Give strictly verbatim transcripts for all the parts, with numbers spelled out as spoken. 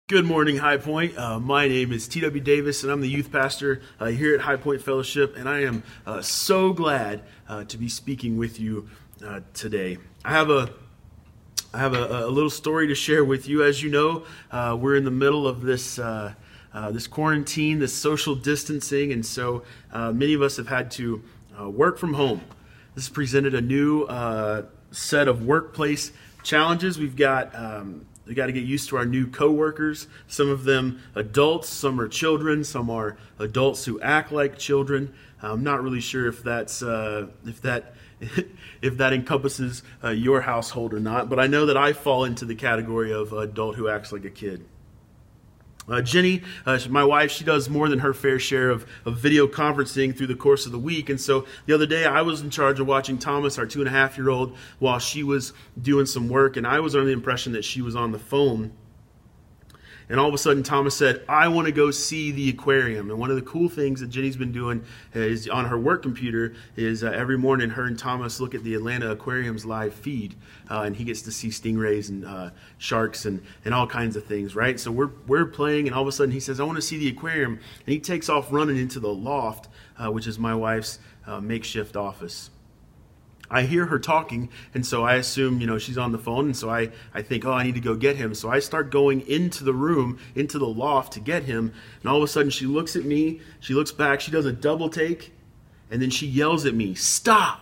Good morning, High Point. Uh, my name is T W Davis, and I'm the youth pastor uh, here at High Point Fellowship, and I am uh, so glad uh, to be speaking with you uh, today. I have a I have a, a little story to share with you. As you know, uh, we're in the middle of this uh, uh, this quarantine, this social distancing, and so uh, many of us have had to uh, work from home. This has presented a new uh, set of workplace challenges. We've got um, We got to get used to our new coworkers. Some of them adults, some are children, some are adults who act like children. I'm not really sure if that's uh, if that if that encompasses uh, your household or not, but I know that I fall into the category of adult who acts like a kid. Uh, Jenny, uh, my wife, she does more than her fair share of, of video conferencing through the course of the week. And so the other day I was in charge of watching Thomas, our two and a half year old, while she was doing some work. And I was under the impression that she was on the phone. And all of a sudden Thomas said, I want to go see the aquarium. And one of the cool things that Jenny's been doing is on her work computer is uh, every morning her and Thomas look at the Atlanta Aquarium's live feed. Uh, and he gets to see stingrays and uh, sharks and, and all kinds of things, right? So we're we're playing, and all of a sudden he says, I want to see the aquarium. And he takes off running into the loft, uh, which is my wife's uh, makeshift office. I hear her talking, and so I assume, you know, she's on the phone, and so I, I think, oh, I need to go get him. So I start going into the room, into the loft to get him, and all of a sudden she looks at me, she looks back, she does a double take, and then she yells at me, stop!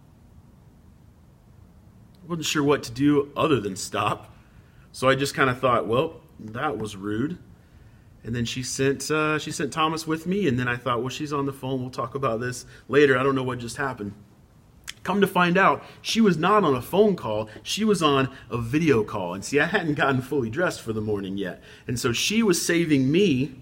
I wasn't sure what to do other than stop, so I just kind of thought, well, that was rude. And then she sent uh, she sent Thomas with me, and then I thought, well, she's on the phone, we'll talk about this later, I don't know what just happened. Come to find out, she was not on a phone call, she was on a video call. And see, I hadn't gotten fully dressed for the morning yet. And so she was saving me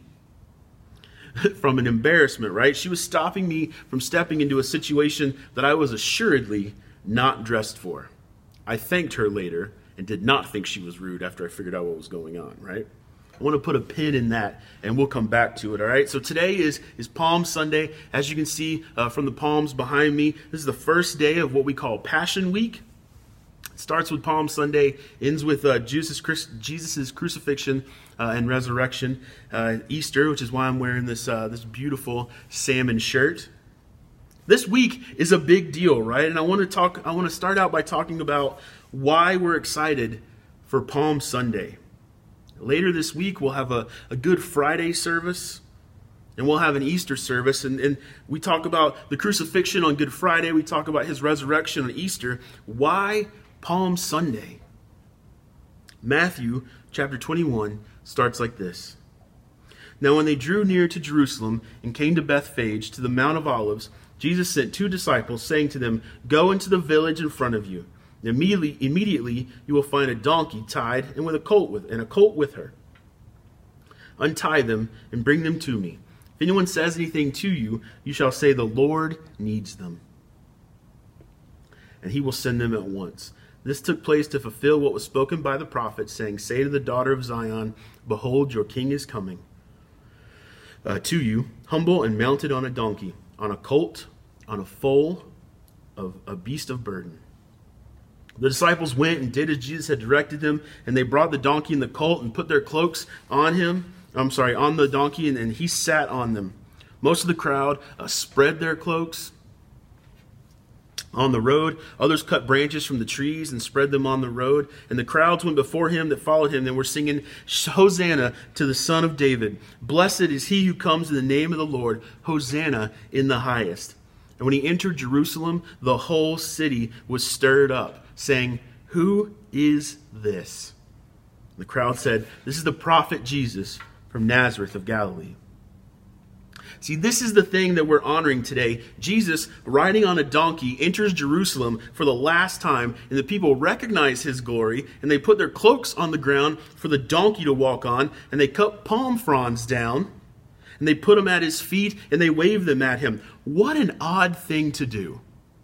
from an embarrassment, right? She was stopping me from stepping into a situation that I was assuredly not dressed for. I thanked her later and did not think she was rude after I figured out what was going on, right? I want to put a pin in that, and we'll come back to it, all right? So today is, is Palm Sunday. As you can see uh, from the palms behind me, this is the first day of what we call Passion Week. It starts with Palm Sunday, ends with uh, Jesus Jesus's crucifixion uh, and resurrection. Uh, Easter, which is why I'm wearing this, uh, this beautiful salmon shirt. This week is a big deal, right? And I want to talk. I want to start out by talking about why we're excited for Palm Sunday. Later this week, we'll have a, a Good Friday service, and we'll have an Easter service. And, and we talk about the crucifixion on Good Friday. We talk about his resurrection on Easter. Why Palm Sunday? Matthew chapter twenty-one starts like this. Now when they drew near to Jerusalem and came to Bethphage, to the Mount of Olives, Jesus sent two disciples, saying to them, Go into the village in front of you. Immediately, immediately you will find a donkey tied and with a colt with and a colt with her. Untie them and bring them to me. If anyone says anything to you, you shall say, The Lord needs them, and he will send them at once. This took place to fulfill what was spoken by the prophet, saying, Say to the daughter of Zion, Behold, your king is coming uh, to you, humble and mounted on a donkey, on a colt, on a foal of a beast of burden. The disciples went and did as Jesus had directed them, and they brought the donkey and the colt and put their cloaks on him. I'm sorry, on the donkey, and, and he sat on them. Most of the crowd uh, spread their cloaks on the road. Others cut branches from the trees and spread them on the road. And the crowds went before him that followed him. They were singing, Hosanna to the Son of David. Blessed is he who comes in the name of the Lord. Hosanna in the highest. And when he entered Jerusalem, the whole city was stirred up, saying, Who is this? The crowd said, This is the prophet Jesus from Nazareth of Galilee. See, this is the thing that we're honoring today. Jesus, riding on a donkey, enters Jerusalem for the last time, and the people recognize his glory, and they put their cloaks on the ground for the donkey to walk on, and they cut palm fronds down, and they put them at his feet, and they wave them at him. What an odd thing to do.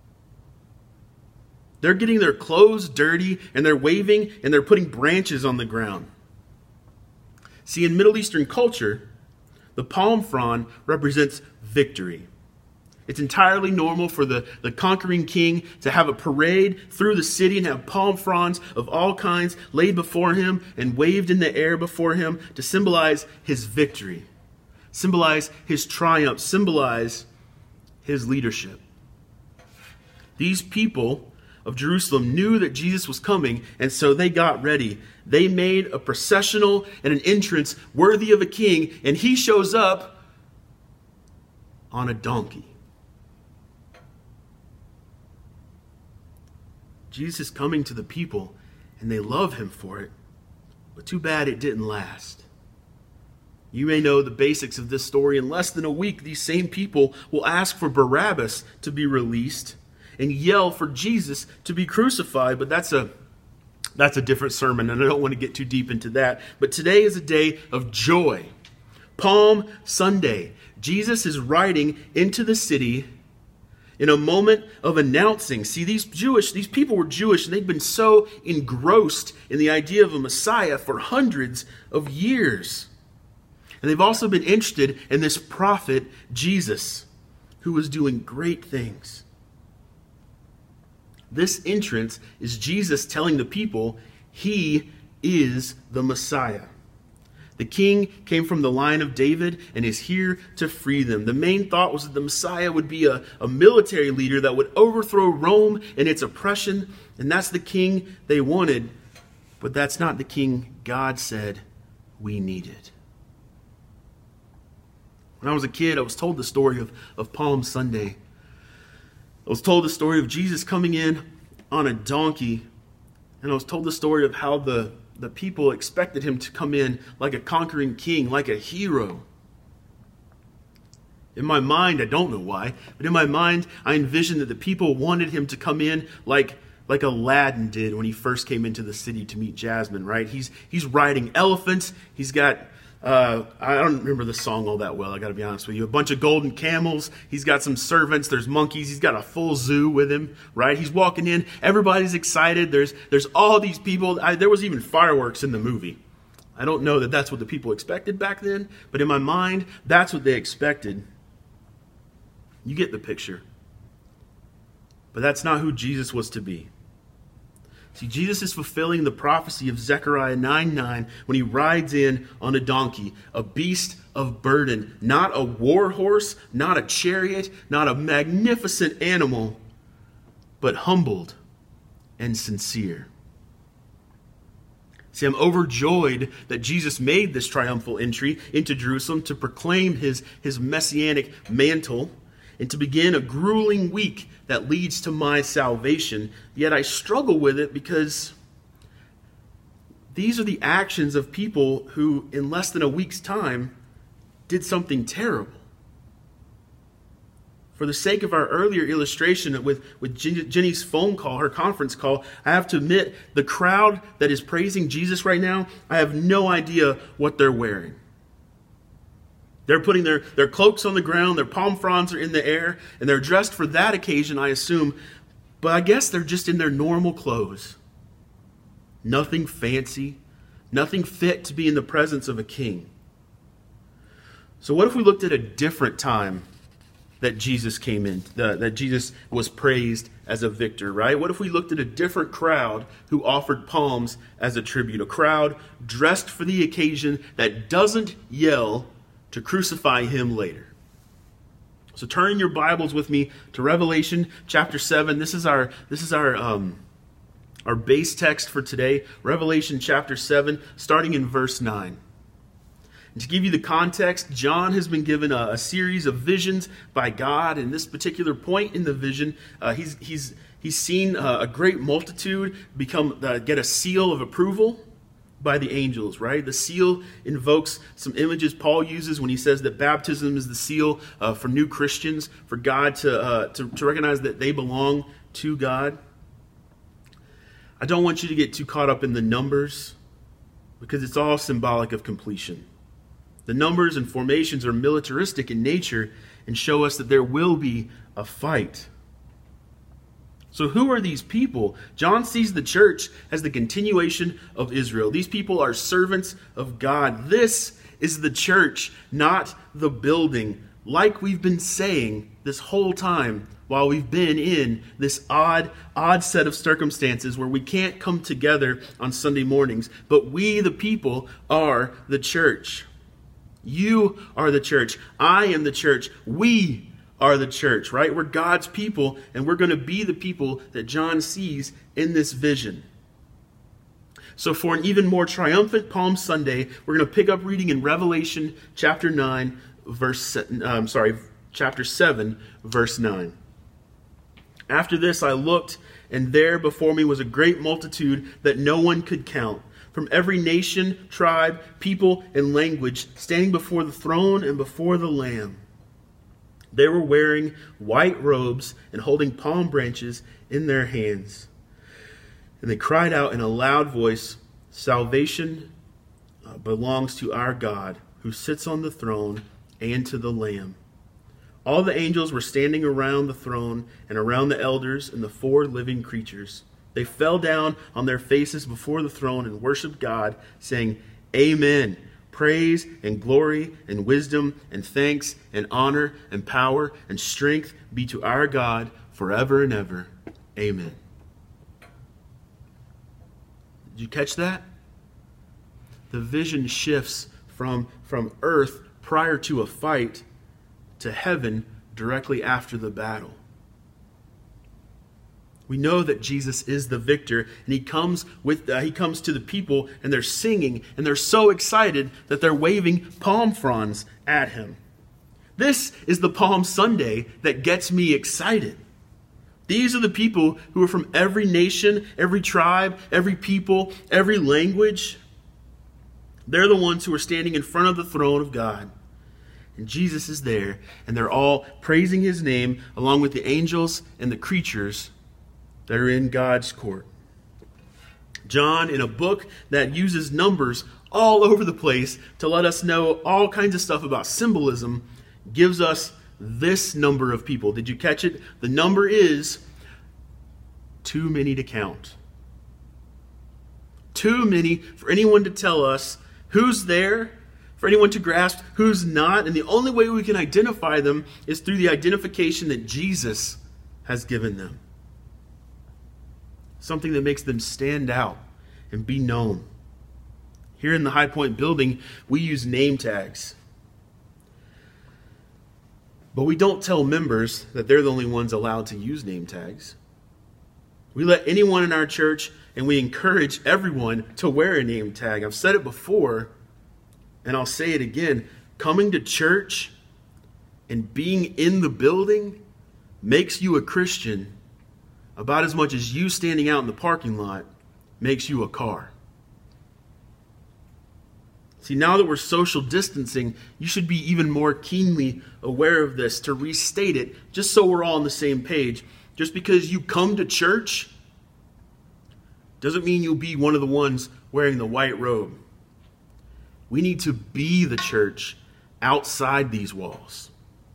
They're getting their clothes dirty, and they're waving, and they're putting branches on the ground. See, in Middle Eastern culture, the palm frond represents victory. It's entirely normal for the, the conquering king to have a parade through the city and have palm fronds of all kinds laid before him and waved in the air before him to symbolize his victory, symbolize his triumph, symbolize his leadership. These people of Jerusalem knew that Jesus was coming, and so they got ready. They made a processional and an entrance worthy of a king, and he shows up on a donkey. Jesus is coming to the people, and they love him for it. But too bad it didn't last. You may know the basics of this story. In less than a week, these same people will ask for Barabbas to be released and yell for Jesus to be crucified. But that's a that's a different sermon, and I don't want to get too deep into that. But today is a day of joy. Palm Sunday. Jesus is riding into the city in a moment of announcing. See, these Jewish, these people were Jewish, and they'd been so engrossed in the idea of a Messiah for hundreds of years. And they've also been interested in this prophet, Jesus, who was doing great things. This entrance is Jesus telling the people he is the Messiah. The king came from the line of David and is here to free them. The main thought was that the Messiah would be a, a military leader that would overthrow Rome and its oppression, and that's the king they wanted. But that's not the king God said we needed. When I was a kid, I was told the story of, of Palm Sunday. I was told the story of Jesus coming in on a donkey, and I was told the story of how the The people expected him to come in like a conquering king, like a hero. In my mind, I don't know why, but in my mind, I envisioned that the people wanted him to come in like, like Aladdin did when he first came into the city to meet Jasmine, right? He's he's riding elephants. He's got, uh, I don't remember the song all that well, I got to be honest with you. A bunch of golden camels. He's got some servants. There's monkeys. He's got a full zoo with him, right? He's walking in. Everybody's excited. There's there's all these people. I, there was even fireworks in the movie. I don't know that that's what the people expected back then, but in my mind, that's what they expected. You get the picture. But that's not who Jesus was to be. See, Jesus is fulfilling the prophecy of Zechariah nine nine when he rides in on a donkey, a beast of burden, not a war horse, not a chariot, not a magnificent animal, but humbled and sincere. See, I'm overjoyed that Jesus made this triumphal entry into Jerusalem to proclaim his, his messianic mantle and to begin a grueling week that leads to my salvation. Yet I struggle with it because these are the actions of people who, in less than a week's time, did something terrible. For the sake of our earlier illustration with, with Jenny's phone call, her conference call, I have to admit the crowd that is praising Jesus right now, I have no idea what they're wearing. They're putting their, their cloaks on the ground, their palm fronds are in the air, and they're dressed for that occasion, I assume. But I guess they're just in their normal clothes. Nothing fancy, nothing fit to be in the presence of a king. So what if we looked at a different time that Jesus came in, the, that Jesus was praised as a victor, right? What if we looked at a different crowd who offered palms as a tribute? A crowd dressed for the occasion that doesn't yell to crucify him later. So turn your Bibles with me to Revelation chapter seven. This is our this is our um, our base text for today. Revelation chapter seven, starting in verse nine. And to give you the context, John has been given a, a series of visions by God. And this particular point in the vision, uh, he's he's he's seen uh, a great multitude become uh, get a seal of approval by the angels, right? The seal invokes some images Paul uses when he says that baptism is the seal uh, for new Christians, for God to, uh, to to recognize that they belong to God. I don't want you to get too caught up in the numbers because it's all symbolic of completion. The numbers and formations are militaristic in nature and show us that there will be a fight. So who are these people? John sees the church as the continuation of Israel. These people are servants of God. This is the church, not the building. like we've been saying this whole time while we've been in this odd, odd set of circumstances where we can't come together on Sunday mornings, but we, the people, are the church. You are the church. I am the church. We are the church, right? We're God's people, and we're going to be the people that John sees in this vision. So for an even more triumphant Palm Sunday, we're going to pick up reading in Revelation chapter nine, verse, um, sorry, chapter seven, verse nine. After this I looked, and there before me was a great multitude that no one could count, from every nation, tribe, people, and language, standing before the throne and before the Lamb. They were wearing white robes and holding palm branches in their hands. And they cried out in a loud voice, "Salvation uh, belongs to our God, who sits on the throne, and to the Lamb." All the angels were standing around the throne and around the elders and the four living creatures. They fell down on their faces before the throne and worshiped God, saying, "Amen. Praise and glory and wisdom and thanks and honor and power and strength be to our God forever and ever. Amen." Did you catch that? The vision shifts from, from earth prior to a fight to heaven directly after the battle. We know that Jesus is the victor, and he comes with uh, he comes to the people, and they're singing, and they're so excited that they're waving palm fronds at him. This is the Palm Sunday that gets me excited. These are the people who are from every nation, every tribe, every people, every language. They're the ones who are standing in front of the throne of God. And Jesus is there, and they're all praising his name along with the angels and the creatures that are in God's court. John, in a book that uses numbers all over the place to let us know all kinds of stuff about symbolism, gives us this number of people. Did you catch it? The number is too many to count. Too many for anyone to tell us who's there, for anyone to grasp who's not. And the only way we can identify them is through the identification that Jesus has given them. Something that makes them stand out and be known. Here in the High Point building, we use name tags. But we don't tell members that they're the only ones allowed to use name tags. We let anyone in our church, and we encourage everyone to wear a name tag. I've said it before, and I'll say it again. Coming to church and being in the building makes you a Christian about as much as you standing out in the parking lot makes you a car. See, now that we're social distancing, you should be even more keenly aware of this, to restate it, just so we're all on the same page. Just because you come to church doesn't mean you'll be one of the ones wearing the white robe. We need to be the church outside these walls.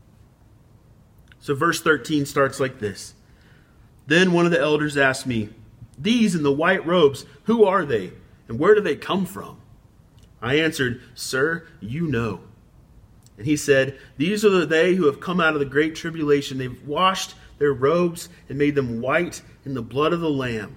So verse thirteen starts like this. Then one of the elders asked me, "These in the white robes, who are they, and where do they come from?" I answered, "Sir, you know." And he said, "These are they who have come out of the great tribulation. They've washed their robes and made them white in the blood of the Lamb."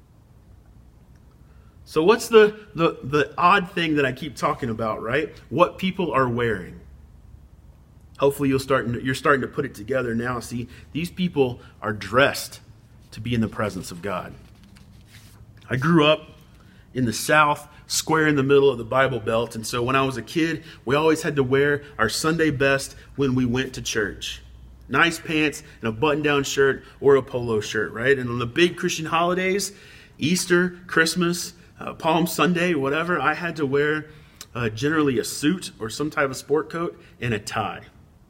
So what's the, the, the odd thing that I keep talking about, right? What people are wearing. Hopefully you'll start, you're starting to put it together now. See, these people are dressed to be in the presence of God. I grew up in the South, square in the middle of the Bible Belt. And so when I was a kid, we always had to wear our Sunday best when we went to church. Nice pants and a button-down shirt or a polo shirt, right? And on the big Christian holidays, Easter, Christmas, uh, Palm Sunday, whatever, I had to wear uh, generally a suit or some type of sport coat and a tie.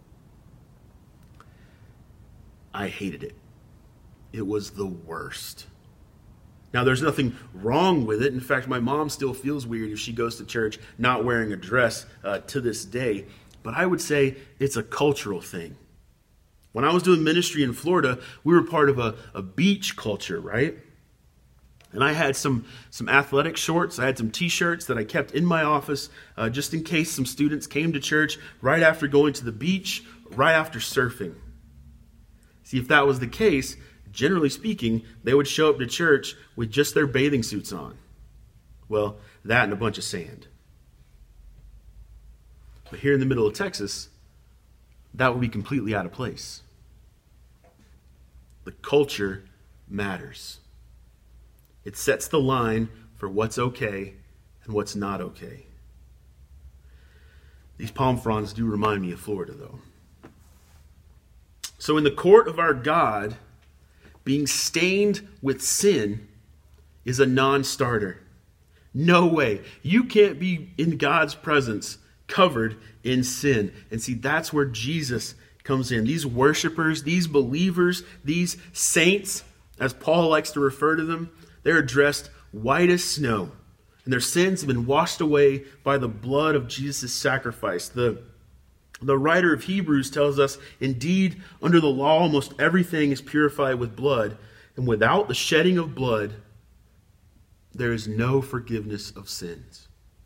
I hated it. It was the worst. Now, there's nothing wrong with it. In fact, my mom still feels weird if she goes to church not wearing a dress uh, to this day. But I would say it's a cultural thing. When I was doing ministry in Florida, we were part of a, a beach culture, right? And I had some, some athletic shorts. I had some t-shirts that I kept in my office uh, just in case some students came to church right after going to the beach right after surfing. See, if that was the case, generally speaking, they would show up to church with just their bathing suits on. Well, that and a bunch of sand. But here in the middle of Texas, that would be completely out of place. The culture matters. It sets the line for what's okay and what's not okay. These palm fronds do remind me of Florida, though. So in the court of our God, being stained with sin is a non-starter. No way. You can't be in God's presence covered in sin. And see, that's where Jesus comes in. These worshipers, these believers, these saints, as Paul likes to refer to them, they're dressed white as snow. And their sins have been washed away by the blood of Jesus' sacrifice. The, the writer of Hebrews tells us, indeed, under the law, almost everything is purified with blood. And without the shedding of blood, there is no forgiveness of sins.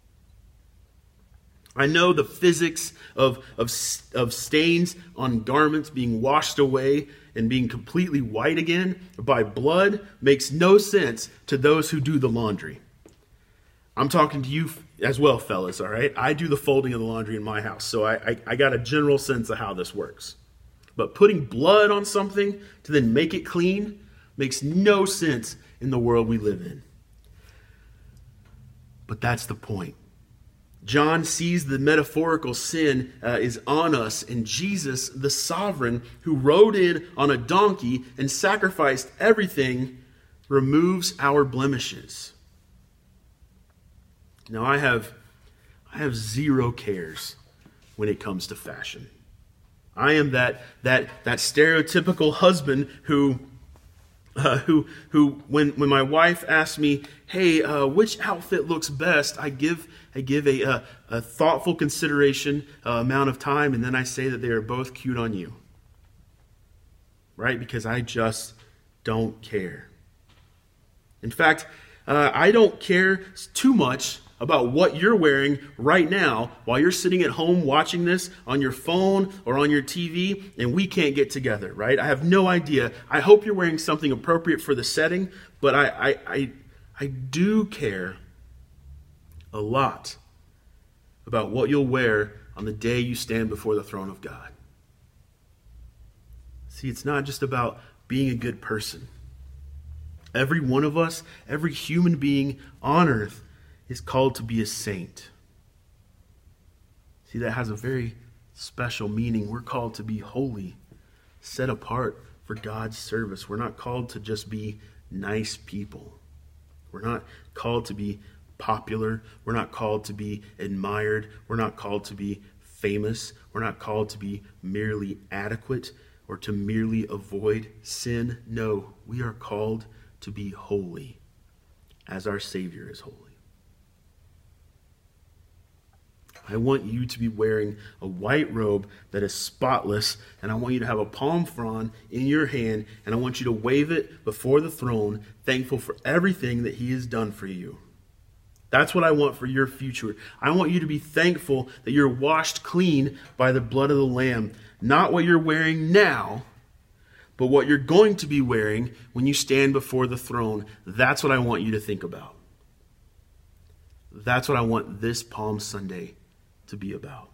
I know the physics of, of, of stains on garments being washed away and being completely white again by blood makes no sense to those who do the laundry. I'm talking to you as well, fellas, all right? I do the folding of the laundry in my house, so I, I, I got a general sense of how this works. But putting blood on something to then make it clean makes no sense in the world we live in. But that's the point. John sees the metaphorical sin uh, is on us, and Jesus, the sovereign, who rode in on a donkey and sacrificed everything, removes our blemishes. Now, I have, I have zero cares when it comes to fashion. I am that that that stereotypical husband who, uh, who who when when my wife asks me, "Hey, uh, which outfit looks best?" I give I give a a, a thoughtful consideration uh, amount of time, and then I say that they are both cute on you. Right? Because I just don't care. In fact, uh, I don't care too much about what you're wearing right now while you're sitting at home watching this on your phone or on your T V and we can't get together, right? I have no idea. I hope you're wearing something appropriate for the setting, but I I I, I do care a lot about what you'll wear on the day you stand before the throne of God. See, it's not just about being a good person. Every one of us, every human being on earth is called to be a saint. See, that has a very special meaning. We're called to be holy, set apart for God's service. We're not called to just be nice people. We're not called to be popular. We're not called to be admired. We're not called to be famous. We're not called to be merely adequate or to merely avoid sin. No, we are called to be holy as our Savior is holy. I want you to be wearing a white robe that is spotless, and I want you to have a palm frond in your hand, and I want you to wave it before the throne, thankful for everything that He has done for you. That's what I want for your future. I want you to be thankful that you're washed clean by the blood of the Lamb. Not what you're wearing now, but what you're going to be wearing when you stand before the throne. That's what I want you to think about. That's what I want this Palm Sunday to be about.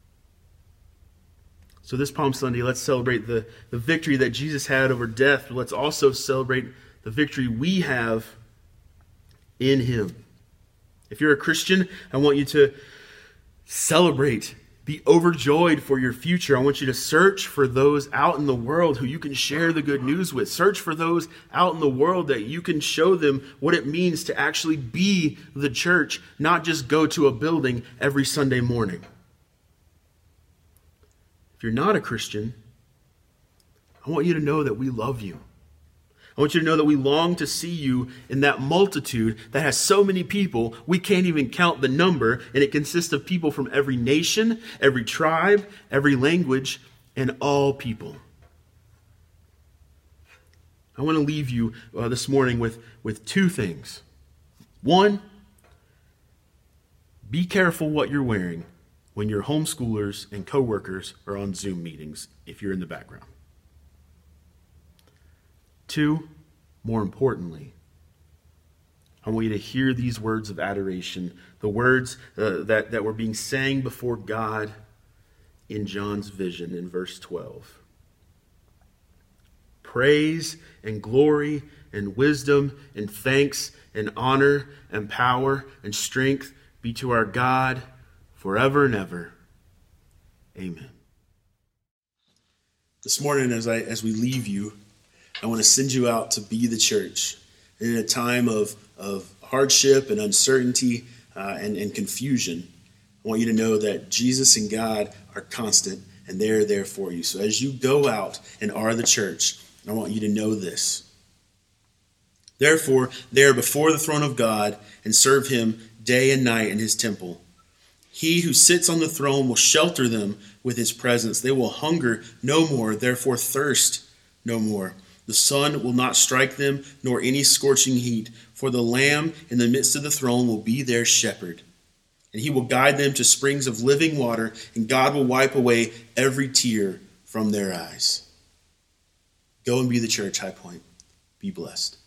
So this Palm Sunday, let's celebrate the, the victory that Jesus had over death. But let's also celebrate the victory we have in Him. If you're a Christian, I want you to celebrate, be overjoyed for your future. I want you to search for those out in the world who you can share the good news with. Search for those out in the world that you can show them what it means to actually be the church, not just go to a building every Sunday morning. If you're not a Christian, I want you to know that we love you. I want you to know that we long to see you in that multitude that has so many people, we can't even count the number, and it consists of people from every nation, every tribe, every language, and all people. I want to leave you uh, this morning with, with two things. One, be careful what you're wearing when your homeschoolers and coworkers are on Zoom meetings, if you're in the background. Two, more importantly, I want you to hear these words of adoration, the words uh, that, that were being sang before God in John's vision in verse twelve. Praise and glory and wisdom and thanks and honor and power and strength be to our God forever and ever. Amen. This morning, as I as we leave you, I want to send you out to be the church. In a time of, of hardship and uncertainty uh, and, and confusion, I want you to know that Jesus and God are constant and they're there for you. So as you go out and are the church, I want you to know this. Therefore, they are before the throne of God and serve him day and night in his temple. He who sits on the throne will shelter them with his presence. They will hunger no more, therefore thirst no more. The sun will not strike them, nor any scorching heat, for the Lamb in the midst of the throne will be their shepherd. And he will guide them to springs of living water, and God will wipe away every tear from their eyes. Go and be the church, High Point. Be blessed.